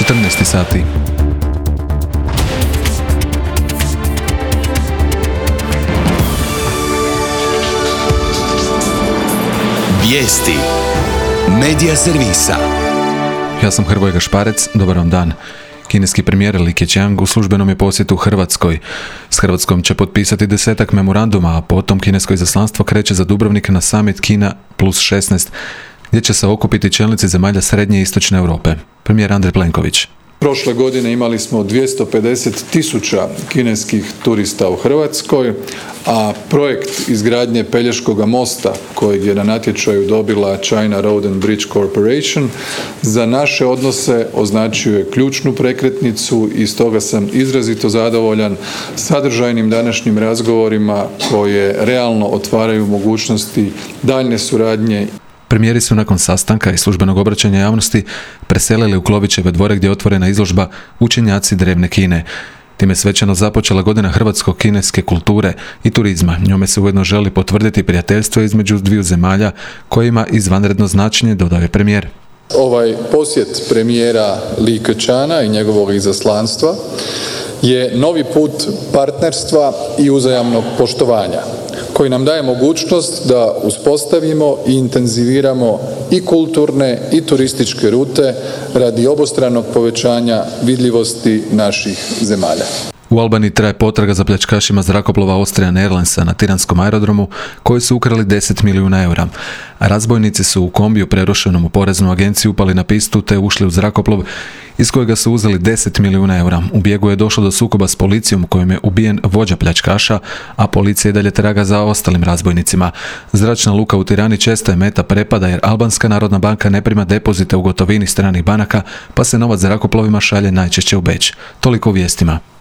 14 sati. Vijesti Medija servisa. Ja sam Hrvoje Gašparec, dobar vam dan. Kineski premijer Li Keqiang u službenom je posjetu Hrvatskoj. S Hrvatskom će potpisati 10 memoranduma, a potom kinesko izaslanstvo kreće za Dubrovnik na summit Kina plus 16, gdje će se okupiti čelnici zemalja Srednje i Istočne Europe. Premijer Andrej Plenković. Prošle godine imali smo 250.000 kineskih turista u Hrvatskoj, a projekt izgradnje Pelješkoga mosta, kojeg je na natječaju dobila China Road and Bridge Corporation, za naše odnose označio je ključnu prekretnicu i stoga sam izrazito zadovoljan sadržajnim današnjim razgovorima koje realno otvaraju mogućnosti daljnje suradnje. Premijeri su nakon sastanka i službenog obraćanja javnosti preselili u Klovićeve dvore gdje je otvorena izložba Učenjaci drevne Kine. Time je svečano započela godina hrvatsko-kineske kulture i turizma. Njome se ujedno želi potvrditi prijateljstvo između dviju zemalja koje ima izvanredno značenje, dodao je premijer. Ovaj posjet premijera Li Keqianga i njegovog izaslanstva je novi put partnerstva i uzajamnog poštovanja, koji nam daje mogućnost da uspostavimo i intenziviramo i kulturne i turističke rute radi obostranog povećanja vidljivosti naših zemalja. U Albaniji traje potraga za pljačkašima zrakoplova Austrian Airlinesa na Tiranskom aerodromu koji su ukrali 10 milijuna eura. A razbojnici su u kombiju prerušenom u poreznu agenciju upali na pistu te ušli u zrakoplov iz kojega su uzeli 10 milijuna eura. U bijegu je došlo do sukoba s policijom u kojem je ubijen vođa pljačkaša, a policija i dalje traga za ostalim razbojnicima. Zračna luka u Tirani često je meta prepada jer Albanska narodna banka ne prima depozite u gotovini stranih banaka, pa se novac zrakoplovima šalje najčešće u Beč. Toliko u vijestima.